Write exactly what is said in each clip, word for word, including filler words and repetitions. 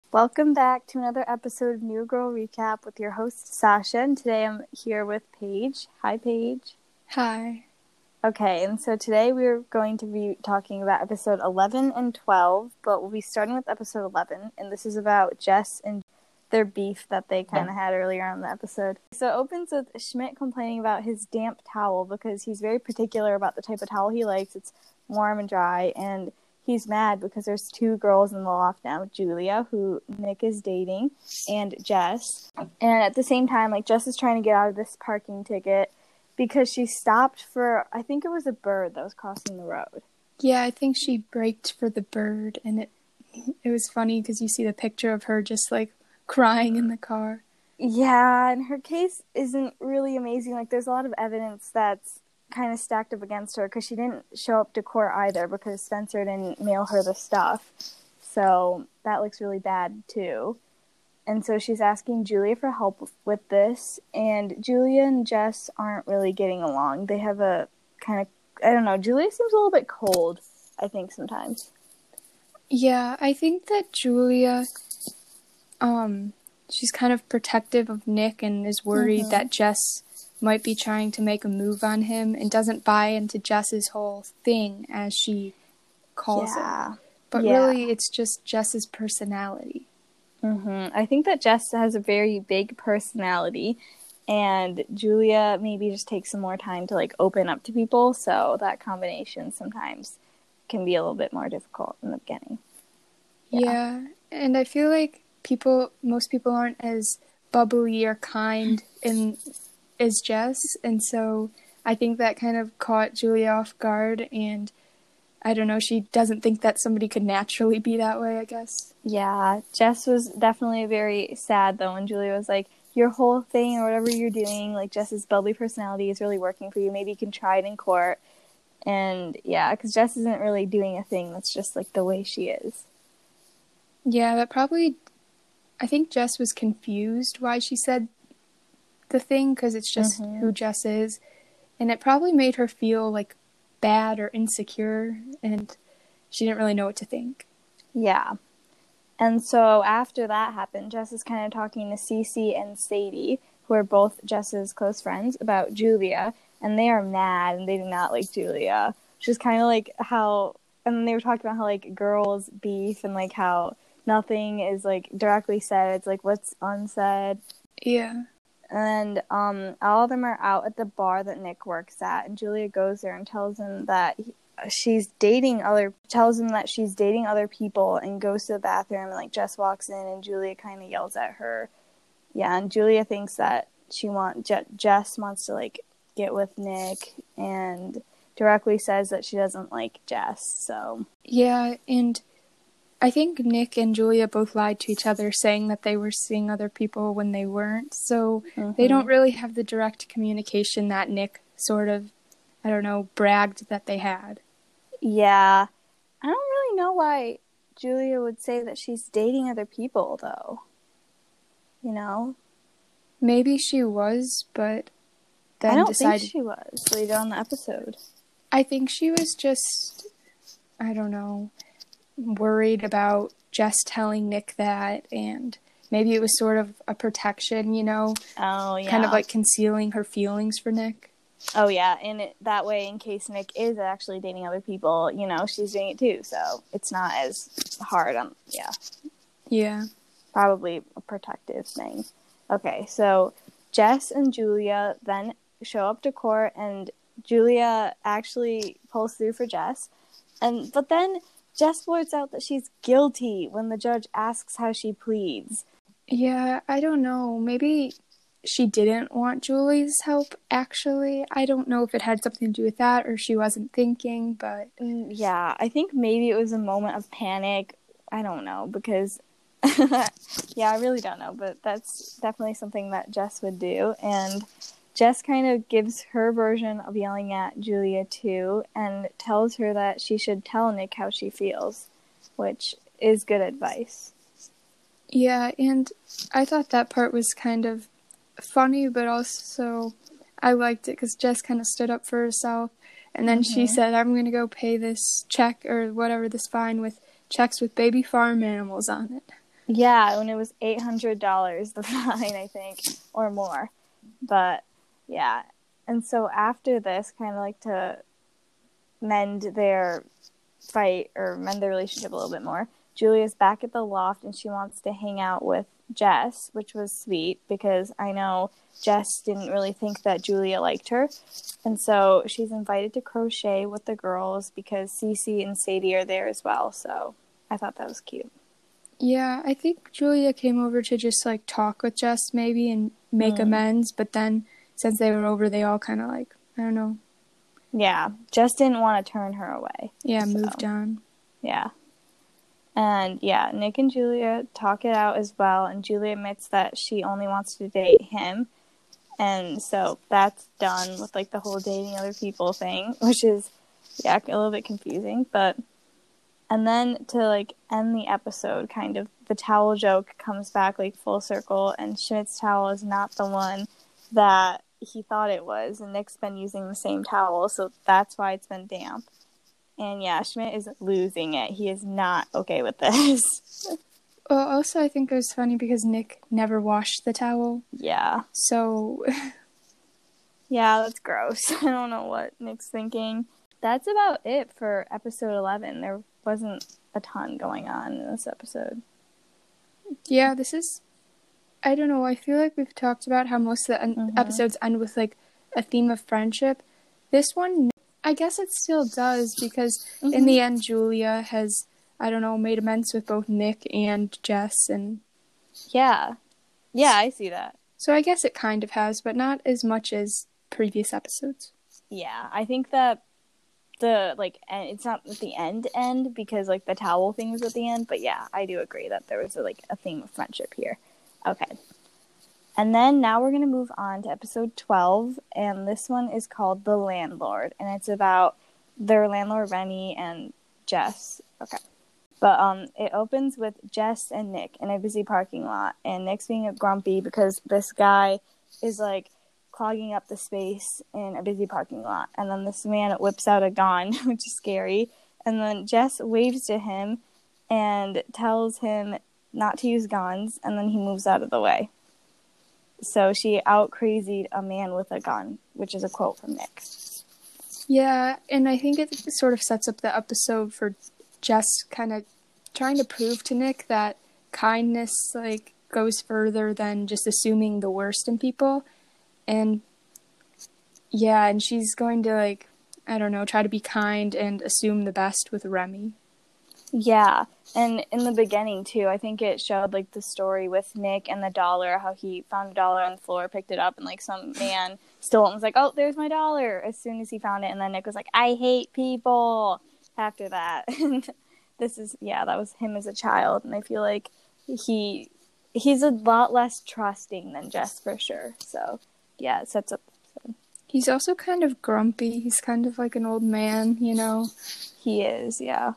Welcome back to another episode of New Girl Recap with your host, Sasha, and today I'm here with Paige. Hi, Paige. Hi. Okay, and so today we're going to be talking about episode eleven and twelve, but we'll be starting with episode eleven, and this is about Jess and their beef that they kind of had earlier on in the episode. So it opens with Schmidt complaining about his damp towel because he's very particular about the type of towel he likes. It's warm and dry, and he's mad because there's two girls in the loft now, Julia, who Nick is dating, and Jess. And at the same time, like, Jess is trying to get out of this parking ticket because she stopped for, I think it was a bird that was crossing the road. Yeah, I think she braked for the bird, and it it was funny because you see the picture of her just, like, crying in the car. Yeah, and her case isn't really amazing. Like, there's a lot of evidence that's kind of stacked up against her because she didn't show up to court either because Spencer didn't mail her the stuff. So that looks really bad too. And so she's asking Julia for help with this, and Julia and Jess aren't really getting along. They have a kind of, I don't know, Julia seems a little bit cold, I think, sometimes. Yeah, I think that Julia, um, she's kind of protective of Nick and is worried Mm-hmm. that Jess might be trying to make a move on him and doesn't buy into Jess's whole thing, as she calls Yeah. it. But yeah. really, it's just Jess's personality. Mm-hmm. I think that Jess has a very big personality, and Julia maybe just takes some more time to, like, open up to people, so that combination sometimes can be a little bit more difficult in the beginning. Yeah, yeah, and I feel like people, most people aren't as bubbly or kind in as Jess, and so I think that kind of caught Julia off guard, and I don't know, she doesn't think that somebody could naturally be that way, I guess. Yeah, Jess was definitely very sad, though, when Julia was like, your whole thing or whatever you're doing, like, Jess's bubbly personality is really working for you. Maybe you can try it in court. And, yeah, because Jess isn't really doing a thing that's just, like, the way she is. Yeah, that probably, I think Jess was confused why she said the thing, because it's just mm-hmm. who Jess is. And it probably made her feel, like, bad or insecure, and she didn't really know what to think. Yeah. And so after that happened, Jess is kind of talking to Cece and Sadie, who are both Jess's close friends, about Julia, and they are mad, and they do not like Julia. Which is kind of like how, and they were talking about how, like, girls beef, and, like, how nothing is, like, directly said. It's, like, what's unsaid. Yeah. And um, all of them are out at the bar that Nick works at, and Julia goes there and tells him that he, she's dating other, tells him that she's dating other people, and goes to the bathroom, and, like, Jess walks in, and Julia kind of yells at her. Yeah, and Julia thinks that she want Je- Jess wants to, like, get with Nick, and directly says that she doesn't like Jess, so. Yeah, and I think Nick and Julia both lied to each other, saying that they were seeing other people when they weren't, so mm-hmm. they don't really have the direct communication that Nick sort of, I don't know, bragged that they had. Yeah. I don't really know why Julia would say that she's dating other people, though. You know? Maybe she was, but then I don't decided... think she was later on the episode. I think she was just, I don't know, worried about Jess telling Nick that, and maybe it was sort of a protection, you know? Oh, yeah. Kind of like concealing her feelings for Nick. Oh, yeah, and it, that way, in case Nick is actually dating other people, you know, she's doing it too, so it's not as hard on, yeah. Yeah. Probably a protective thing. Okay, so Jess and Julia then show up to court, and Julia actually pulls through for Jess, and but then Jess blurts out that she's guilty when the judge asks how she pleads. Yeah, I don't know, maybe she didn't want Julie's help, actually. I don't know if it had something to do with that or she wasn't thinking, but... Yeah, I think maybe it was a moment of panic. I don't know, because... yeah, I really don't know, but that's definitely something that Jess would do. And Jess kind of gives her version of yelling at Julia, too, and tells her that she should tell Nick how she feels, which is good advice. Yeah, and I thought that part was kind of funny, but also I liked it because Jess kind of stood up for herself, and then mm-hmm. she said, I'm going to go pay this check or whatever, this fine with checks with baby farm animals on it. Yeah, when it was eight hundred dollars, the fine, I think, or more. But, yeah. And so after this, kind of like to mend their fight or mend their relationship a little bit more, Julia's back at the loft and she wants to hang out with Jess, which was sweet because I know Jess didn't really think that Julia liked her. And so she's invited to crochet with the girls because Cece and Sadie are there as well. So I thought that was cute. Yeah, I think Julia came over to just, like, talk with Jess maybe and make mm. amends. But then since they were over, they all kind of, like, I don't know. Yeah, Jess didn't want to turn her away. Yeah, so. Moved on. Yeah. And, yeah, Nick and Julia talk it out as well. And Julia admits that she only wants to date him. And so that's done with, like, the whole dating other people thing, which is, yeah, a little bit confusing. But, and then to, like, end the episode, kind of, the towel joke comes back, like, full circle. And Schmidt's towel is not the one that he thought it was. And Nick's been using the same towel, so that's why it's been damp. And, yeah, Schmidt is losing it. He is not okay with this. Well, also, I think it was funny because Nick never washed the towel. Yeah. So. Yeah, that's gross. I don't know what Nick's thinking. That's about it for episode eleven. There wasn't a ton going on in this episode. Yeah, this is. I don't know. I feel like we've talked about how most of the en- mm-hmm. episodes end with, like, a theme of friendship. This one, I guess it still does because mm-hmm. in the end, Julia has, I don't know, made amends with both Nick and Jess. And yeah. Yeah, I see that. So I guess it kind of has, but not as much as previous episodes. Yeah, I think that the, like, it's not at the end end because, like, the towel thing was at the end. But, yeah, I do agree that there was, a, like, a theme of friendship here. Okay. And then now we're going to move on to episode twelve, and this one is called The Landlord, and it's about their landlord, Remy, and Jess. Okay. But um, it opens with Jess and Nick in a busy parking lot, and Nick's being grumpy because this guy is, like, clogging up the space in a busy parking lot, and then this man whips out a gun, which is scary, and then Jess waves to him and tells him not to use guns, and then he moves out of the way. So she out-crazied a man with a gun, which is a quote from Nick. Yeah, and I think it sort of sets up the episode for Jess kind of trying to prove to Nick that kindness, like, goes further than just assuming the worst in people. And, yeah, and she's going to, like, I don't know, try to be kind and assume the best with Remy. Yeah, and in the beginning, too, I think it showed, like, the story with Nick and the dollar, how he found a dollar on the floor, picked it up, and, like, some man stole it and was like, oh, there's my dollar, as soon as he found it, and then Nick was like, I hate people, after that. And this is, yeah, that was him as a child, and I feel like he, he's a lot less trusting than Jess, for sure, so, yeah, it sets up the episode. He's also kind of grumpy, he's kind of like an old man, you know? He is, yeah.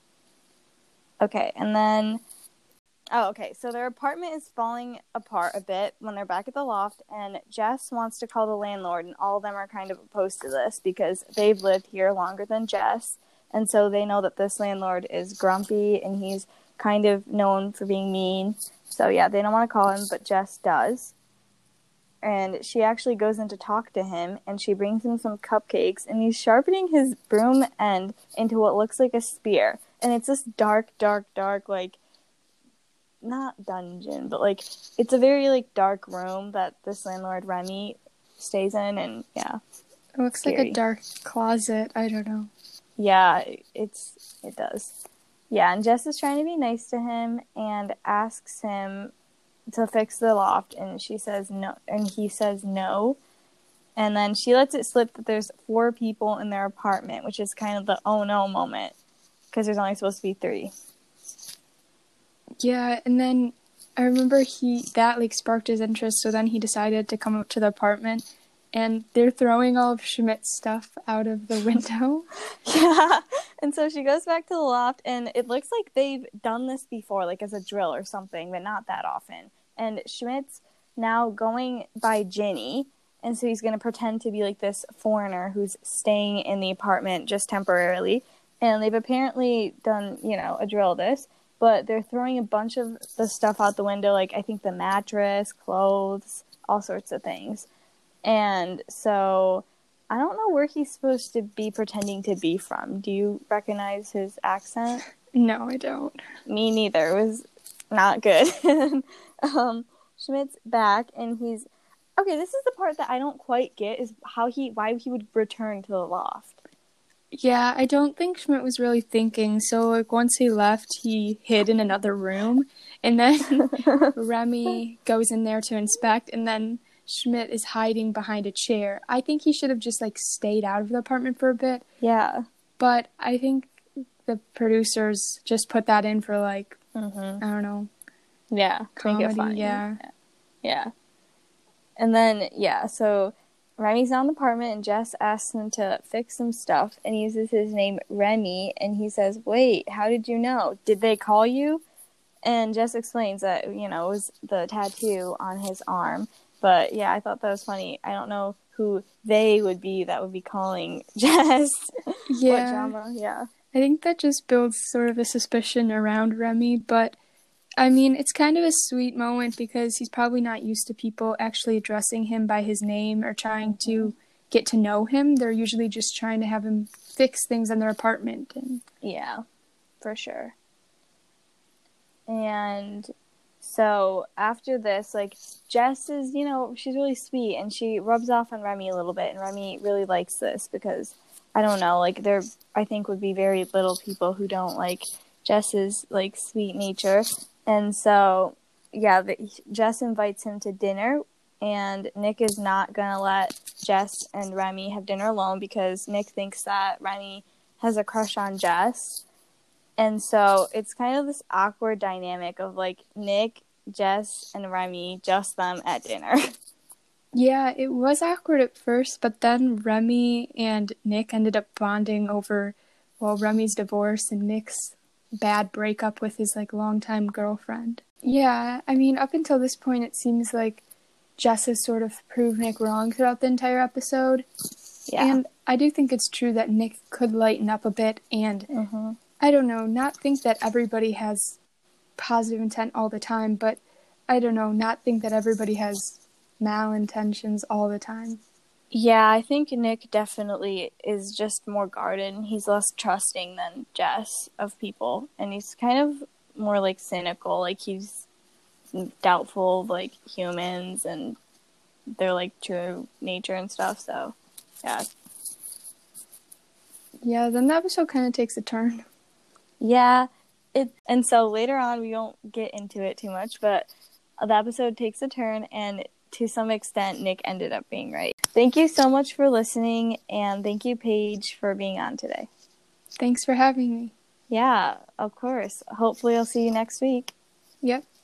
Okay, and then, oh, okay, so their apartment is falling apart a bit when they're back at the loft, and Jess wants to call the landlord, and all of them are kind of opposed to this because they've lived here longer than Jess, and so they know that this landlord is grumpy, and he's kind of known for being mean, so yeah, they don't want to call him, but Jess does, and she actually goes in to talk to him, and she brings him some cupcakes, and he's sharpening his broom end into what looks like a spear. And it's this dark, dark, dark, like, not dungeon, but, like, it's a very, like, dark room that this landlord, Remy, stays in, and, yeah. It looks scary. Like a dark closet, I don't know. Yeah, it's, it does. Yeah, and Jess is trying to be nice to him and asks him to fix the loft, and she says no, and he says no. And then she lets it slip that there's four people in their apartment, which is kind of the oh no moment. Because there's only supposed to be three. Yeah, and then I remember he that like sparked his interest, so then he decided to come up to the apartment, and they're throwing all of Schmidt's stuff out of the window. Yeah, and so she goes back to the loft, and it looks like they've done this before, like as a drill or something, but not that often. And Schmidt's now going by Ginny, and so he's going to pretend to be like this foreigner who's staying in the apartment just temporarily. And they've apparently done, you know, a drill this. but they're throwing a bunch of the stuff out the window, like I think the mattress, clothes, all sorts of things. And so I don't know where he's supposed to be pretending to be from. Do you recognize his accent? No, I don't. Me neither. It was not good. um, Schmidt's back, and he's... Okay, this is the part that I don't quite get, is how he, why he would return to the loft. Yeah, I don't think Schmidt was really thinking. So, like, once he left, he hid in another room. And then Remy goes in there to inspect, and then Schmidt is hiding behind a chair. I think he should have just, like, stayed out of the apartment for a bit. Yeah. But I think the producers just put that in for, like, mm-hmm. I don't know. Yeah. Comedy, make it funny. yeah. yeah. Yeah. And then, yeah, so Remy's not in the apartment, and Jess asks him to fix some stuff, and he uses his name Remy, and he says, wait, how did you know? Did they call you? And Jess explains that, you know, it was the tattoo on his arm. But, yeah, I thought that was funny. I don't know who they would be that would be calling Jess. Yeah. What drama, yeah. I think that just builds sort of a suspicion around Remy, but... I mean, it's kind of a sweet moment because he's probably not used to people actually addressing him by his name or trying to get to know him. They're usually just trying to have him fix things in their apartment. And yeah, for sure. And so after this, like, Jess is, you know, she's really sweet, and she rubs off on Remy a little bit, and Remy really likes this because, I don't know, like, there, I think, would be very little people who don't like Jess's, like, sweet nature. And so, yeah, the, Jess invites him to dinner, and Nick is not going to let Jess and Remy have dinner alone because Nick thinks that Remy has a crush on Jess. And so it's kind of this awkward dynamic of, like, Nick, Jess, and Remy, just them at dinner. Yeah, it was awkward at first, but then Remy and Nick ended up bonding over, well, Remy's divorce and Nick's bad breakup with his, like, longtime girlfriend. Yeah, I mean, up until this point, it seems like Jess has sort of proved Nick wrong throughout the entire episode. Yeah. And I do think it's true that Nick could lighten up a bit and, mm-hmm. I don't know, not think that everybody has positive intent all the time, but, I don't know, not think that everybody has malintentions all the time. Yeah, I think Nick definitely is just more guarded. He's less trusting than Jess of people. And he's kind of more, like, cynical. Like, he's doubtful of, like, humans and their, like, true nature and stuff. So, yeah. Yeah, then the episode kind of takes a turn. Yeah. It, and so later on, we won't get into it too much, but the episode takes a turn, and to some extent, Nick ended up being right. Thank you so much for listening, and thank you, Paige, for being on today. Thanks for having me. Yeah, of course. Hopefully I'll see you next week. Yep.